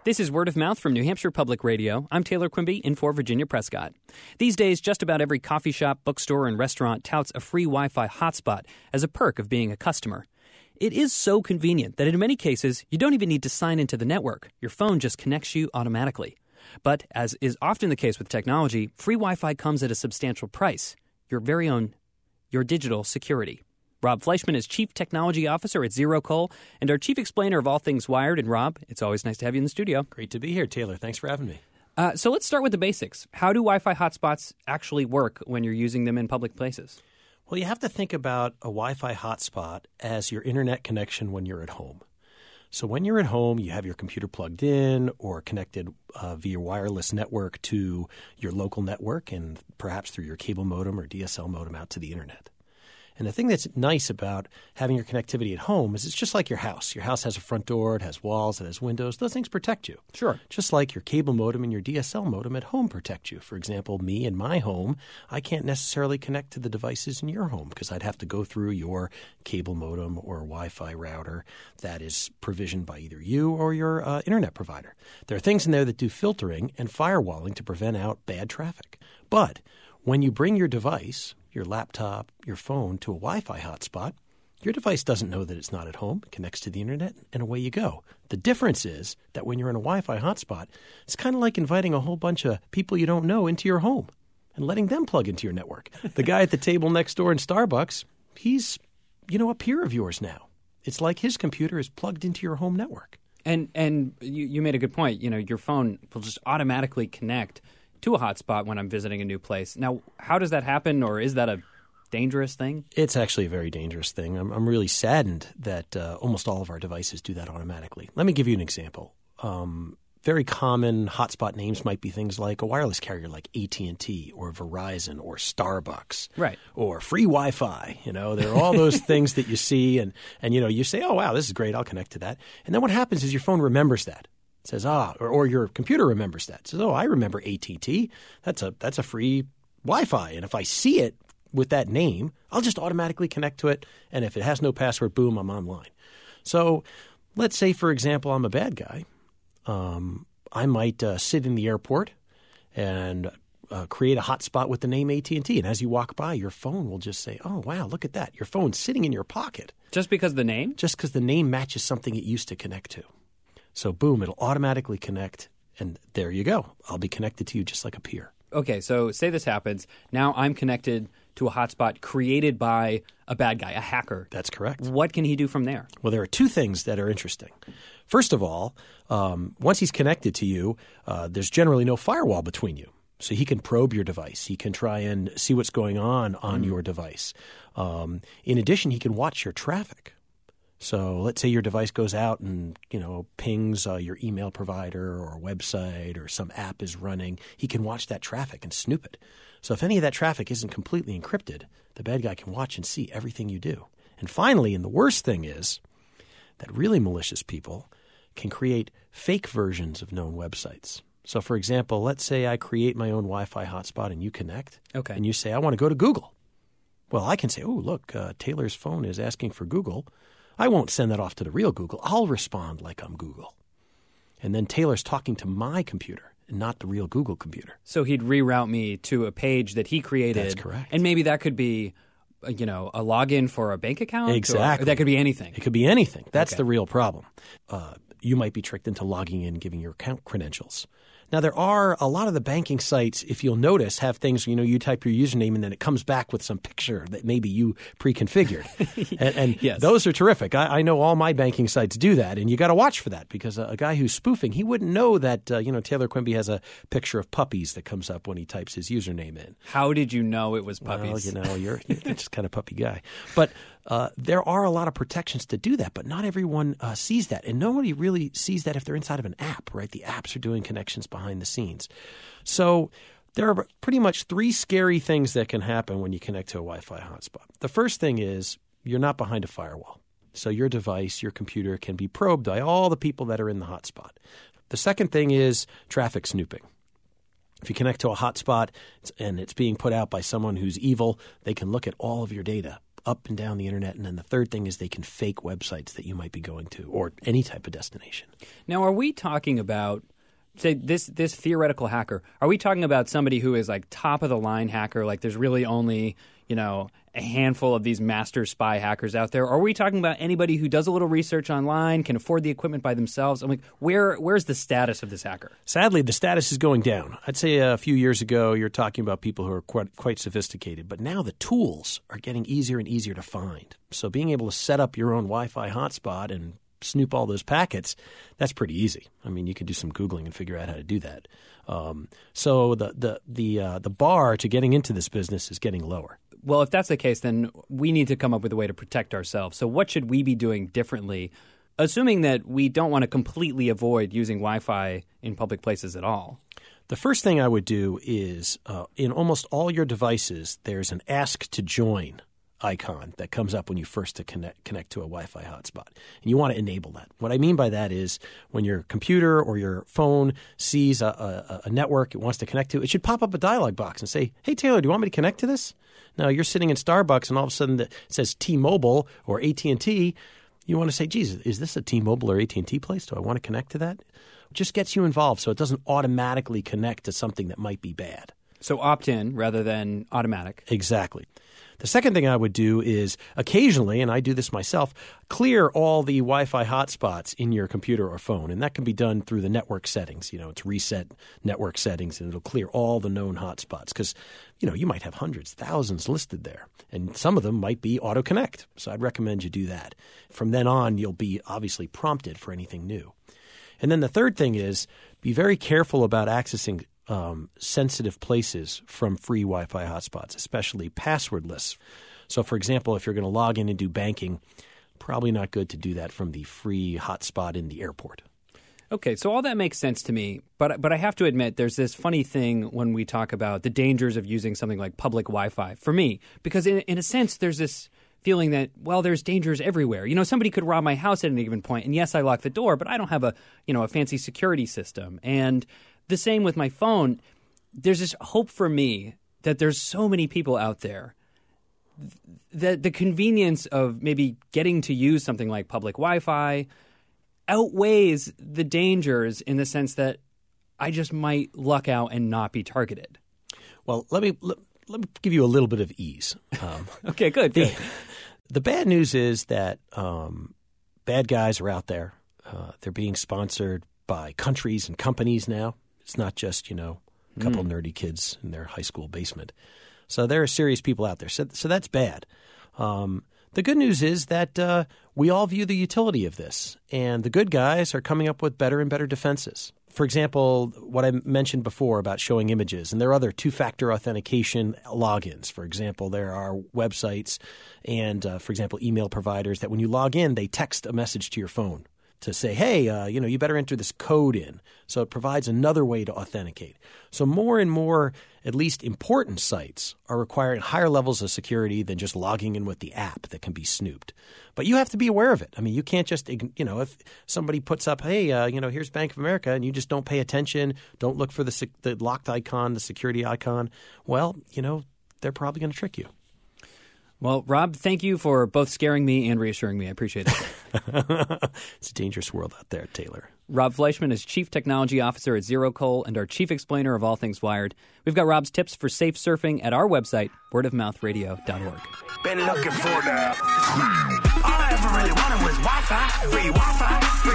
This is Word of Mouth from New Hampshire Public Radio. I'm Taylor Quimby in for Virginia Prescott. These days, just about every coffee shop, bookstore, and restaurant touts a free Wi-Fi hotspot as a perk of being a customer. It is so convenient that in many cases, you don't even need to sign into the network. Your phone just connects you automatically. But as is often the case with technology, free Wi-Fi comes at a substantial price. Your very own, your digital security. Rob Fleischman is Chief Technology Officer at ZeroCall and our Chief Explainer of all things wired. And Rob, it's always nice to have you in the studio. Great to be here, Taylor. Thanks for having me. So let's start with the basics. How do Wi-Fi hotspots actually work when you're using them in public places? Well, you have to think about a Wi-Fi hotspot as your internet connection when you're at home. So when you're at home, you have your computer plugged in or connected via wireless network to your local network and perhaps through your cable modem or DSL modem out to the internet. And the thing that's nice about having your connectivity at home is it's just like your house. Your house has a front door, it has walls, it has windows. Those things protect you. Sure. Just like your cable modem and your DSL modem at home protect you. For example, me in my home, I can't necessarily connect to the devices in your home because I'd have to go through your cable modem or Wi-Fi router that is provisioned by either you or your internet provider. There are things in there that do filtering and firewalling to prevent out bad traffic. But when you bring your device, your laptop, your phone to a Wi-Fi hotspot, your device doesn't know that it's not at home. It connects to the internet, and away you go. The difference is that when you're in a Wi-Fi hotspot, it's kind of like inviting a whole bunch of people you don't know into your home and letting them plug into your network. The guy at the table next door in Starbucks, he's, a peer of yours now. It's like his computer is plugged into your home network. And you made a good point. Your phone will just automatically connect to a hotspot when I'm visiting a new place. Now, how does that happen, or is that a dangerous thing? It's actually a very dangerous thing. I'm really saddened that almost all of our devices do that automatically. Let me give you an example. Very common hotspot names might be things like a wireless carrier like AT&T or Verizon or Starbucks, right? Or free Wi-Fi. There are all those things that you see, and you say, oh, wow, this is great. I'll connect to that. And then what happens is your phone remembers that. It says, or your computer remembers that. It says, I remember AT&T. That's a free Wi-Fi. And if I see it with that name, I'll just automatically connect to it. And if it has no password, boom, I'm online. So let's say, for example, I'm a bad guy. I might sit in the airport and create a hotspot with the name AT&T. And as you walk by, your phone will just say, oh, wow, look at that. Your phone's sitting in your pocket. Just because of the name? Just because the name matches something it used to connect to. So, boom, it'll automatically connect, and there you go. I'll be connected to you just like a peer. Okay, so say this happens. Now I'm connected to a hotspot created by a bad guy, a hacker. That's correct. What can he do from there? Well, there are two things that are interesting. First of all, once he's connected to you, there's generally no firewall between you. So he can probe your device. He can try and see what's going on your device. In addition, he can watch your traffic. So let's say your device goes out and, pings your email provider or website or some app is running. He can watch that traffic and snoop it. So if any of that traffic isn't completely encrypted, the bad guy can watch and see everything you do. And finally, and the worst thing is that really malicious people can create fake versions of known websites. So for example, let's say I create my own Wi-Fi hotspot and you connect. Okay. And you say, I want to go to Google. Well, I can say, oh, look, Taylor's phone is asking for Google. I won't send that off to the real Google. I'll respond like I'm Google. And then Taylor's talking to my computer and not the real Google computer. So he'd reroute me to a page that he created. That's correct. And maybe that could be, a login for a bank account? Exactly. Or that could be anything. It could be anything. That's okay. The real problem. You might be tricked into logging in, giving your account credentials. Now, there are a lot of the banking sites, if you'll notice, have things, you type your username and then it comes back with some picture that maybe you pre-configured. and yes. Those are terrific. I know all my banking sites do that, and you got to watch for that because a guy who's spoofing, he wouldn't know that, Taylor Quimby has a picture of puppies that comes up when he types his username in. How did you know it was puppies? Well, you're just kind of puppy guy. But there are a lot of protections to do that, but not everyone sees that. And nobody really sees that if they're inside of an app, right? The apps are doing connections behind the scenes. So there are pretty much three scary things that can happen when you connect to a Wi-Fi hotspot. The first thing is you're not behind a firewall. So your device, your computer can be probed by all the people that are in the hotspot. The second thing is traffic snooping. If you connect to a hotspot and it's being put out by someone who's evil, they can look at all of your data, up and down the internet. And then the third thing is they can fake websites that you might be going to or any type of destination. Now, are we talking about, say, this theoretical hacker, are we talking about somebody who is like top-of-the-line hacker, like there's really only, a handful of these master spy hackers out there? Or are we talking about anybody who does a little research online, can afford the equipment by themselves? I'm like, where's the status of this hacker? Sadly, the status is going down. I'd say a few years ago, you're talking about people who are quite sophisticated. But now the tools are getting easier and easier to find. So being able to set up your own Wi-Fi hotspot and snoop all those packets, that's pretty easy. I mean, you can do some Googling and figure out how to do that. So the bar to getting into this business is getting lower. Well, if that's the case, then we need to come up with a way to protect ourselves. So what should we be doing differently, assuming that we don't want to completely avoid using Wi-Fi in public places at all? The first thing I would do is in almost all your devices, there's an Ask to Join icon that comes up when you first connect to a Wi-Fi hotspot. And you want to enable that. What I mean by that is when your computer or your phone sees a network it wants to connect to, it should pop up a dialog box and say, hey, Taylor, do you want me to connect to this? Now, you're sitting in Starbucks and all of a sudden it says T-Mobile or AT&T. You want to say, geez, is this a T-Mobile or AT&T place? Do I want to connect to that? It just gets you involved so it doesn't automatically connect to something that might be bad. So opt-in rather than automatic. Exactly. The second thing I would do is occasionally, and I do this myself, clear all the Wi-Fi hotspots in your computer or phone. And that can be done through the network settings. It's reset network settings, and it'll clear all the known hotspots because, you might have hundreds, thousands listed there. And some of them might be auto-connect. So I'd recommend you do that. From then on, you'll be obviously prompted for anything new. And then the third thing is be very careful about accessing sensitive places from free Wi-Fi hotspots, especially passwordless. So, for example, if you're going to log in and do banking, probably not good to do that from the free hotspot in the airport. Okay, so all that makes sense to me, but I have to admit there's this funny thing when we talk about the dangers of using something like public Wi-Fi for me, because in a sense there's this feeling that, well, there's dangers everywhere. Somebody could rob my house at any given point, and yes, I lock the door, but I don't have a fancy security system. And the same with my phone. There's this hope for me that there's so many people out there that the convenience of maybe getting to use something like public Wi-Fi outweighs the dangers in the sense that I just might luck out and not be targeted. Well, let me give you a little bit of ease. Okay, good. The bad news is that bad guys are out there. They're being sponsored by countries and companies now. It's not just, a couple nerdy kids in their high school basement. So there are serious people out there. So that's bad. The good news is that we all view the utility of this. And the good guys are coming up with better and better defenses. For example, what I mentioned before about showing images, and there are other two-factor authentication logins. For example, there are websites and, for example, email providers that when you log in, they text a message to your phone to say, hey, you better enter this code in. So it provides another way to authenticate. So more and more, at least important sites are requiring higher levels of security than just logging in with the app that can be snooped. But you have to be aware of it. I mean, you can't just, if somebody puts up, hey, here's Bank of America, and you just don't pay attention, don't look for the locked icon, the security icon, well, they're probably going to trick you. Well, Rob, thank you for both scaring me and reassuring me. I appreciate it. It's a dangerous world out there, Taylor. Rob Fleischman is Chief Technology Officer at ZeroCoal and our Chief Explainer of all things wired. We've got Rob's tips for safe surfing at our website, wordofmouthradio.org. Been looking for that. All I ever really wanted was Wi-Fi, free Wi-Fi, free